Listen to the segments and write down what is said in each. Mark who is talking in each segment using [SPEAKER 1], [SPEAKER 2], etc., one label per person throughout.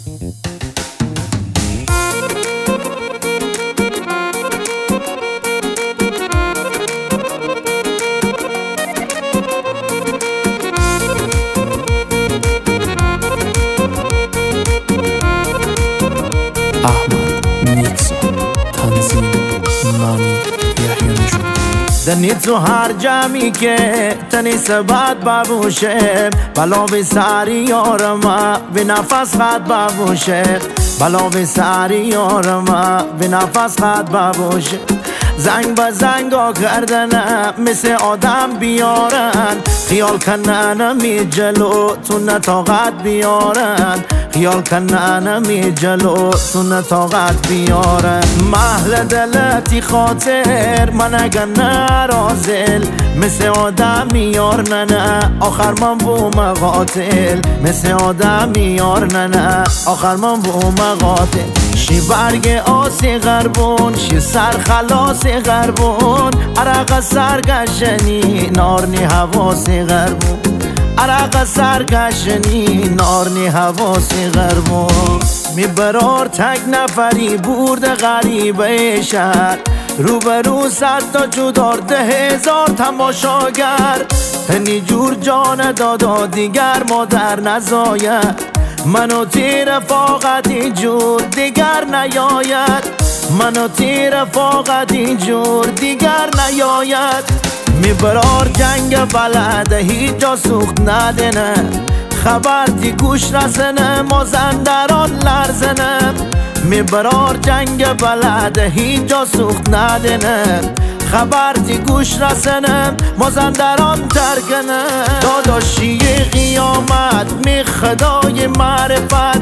[SPEAKER 1] احمد نیکسا تنظیم نامی یحیی نجوم
[SPEAKER 2] دنی تو هر جمعی که تنی سبت ببوشه بلا به سری یارم به نفس خط ببوشه بلا به سری یارم به نفس خط ببوشه زنگ به زنگا کردنم مثل آدم بیارن خیال کننم می جلو تو نتاقت بیارن خیال کننم می جلو تو نتاقت بیارن محل دلتی خاطر من اگر نرازل مثل آدم میار نه آخر من بوم قاتل مثل آدم میار نه آخر من بوم قاتل شی برگ آسی غربون شی سر خلاص غربون عرق سرگشنی نارنی حواسی غربون عرق سرگشنی نارنی حواسی غربون میبرار تک نفری برد غریبه شهر روبرو صد تا جودار 10,000 تماشاگر تنی جور جان دادا دیگر مادر نزاید منو تیر فاقت اینجور دیگر نیاید منو تیر فاقت اینجور دیگر نیاید میبرار جنگ بلده هیچ جا سوخت ندنه خبر تی گوش رسنه مازندران لرزنه میبرار جنگ بلده هیچ جا سوخت ندنه خبر تی گوش رسنه مازندران ترکنه داداشی قیامت می خدای معرفت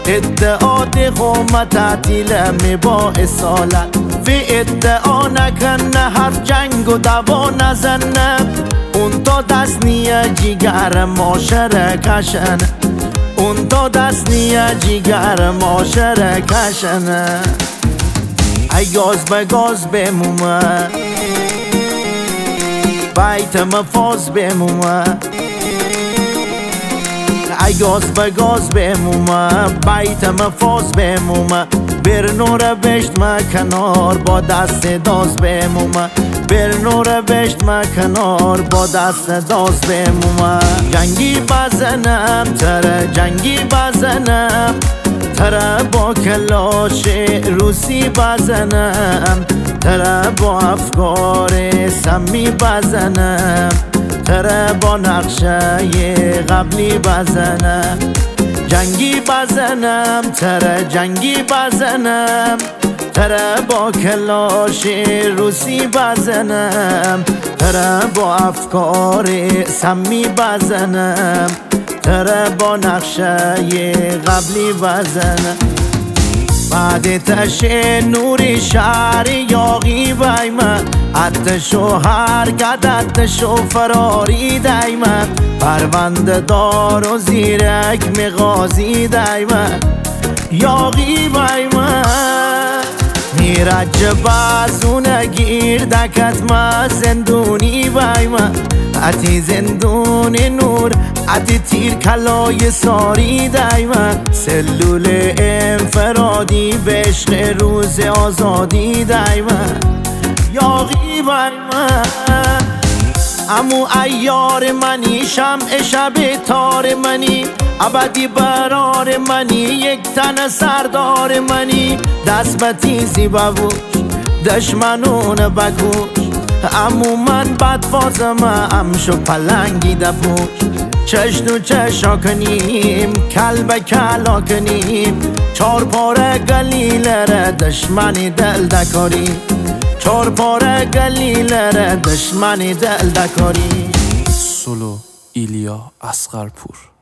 [SPEAKER 2] ادعاد قومت تعطیل می با اصالت فی ادعا نکنه حرف جنگ و دوا نزنه اون تا دست نیه جیگر ماشرکشن اون تا دست نیه جیگر ماشرکشن ای گاز به گاز بمومه بیتم فاز بمومه ای گاز به گاز بمومه بیتم فاز بمومه بر نور بشت کنار با دست داز بمومه بر نور بشت کنار با دست داز بمومه جنگی بزنم تره جنگی بزنم تره با کلاش روسی بزنم تره با افکار سمی بزنم تره با نقشه قبلی بزنم جنگی بزنم تره جنگی بزنم تره با کلاش روسی بزنم تره با افکار سمی بزنم تره با نقشه قبلی بزنم بعد تش نوری شهر یاقی بایمه اتشو حرکت اتشو فراری دایمه پرونده دار و زیرک مغازی دایمه یاقی بایمه میرج بازونه گیر دکت ما زندونی بایمه اتی زندون نور اتی تیر کلای ساری دایمه سلول انفرادی به عشق روز آزادی دایمه یاقی بایمه امو ایار منی شمع شب تار منی ابدی برار منی یک تن سردار منی دست به تیزی ببوش دشمنون بکوش امو من بدفازم امشو پلنگی دبوش چش تو چشا کنیم کل به کلا کنیم 4 پاره گلیلره دشمنی دل دکاری 4 پاره گلیلره دشمنی دل دکاری
[SPEAKER 1] سولو ایلیا اصغرپور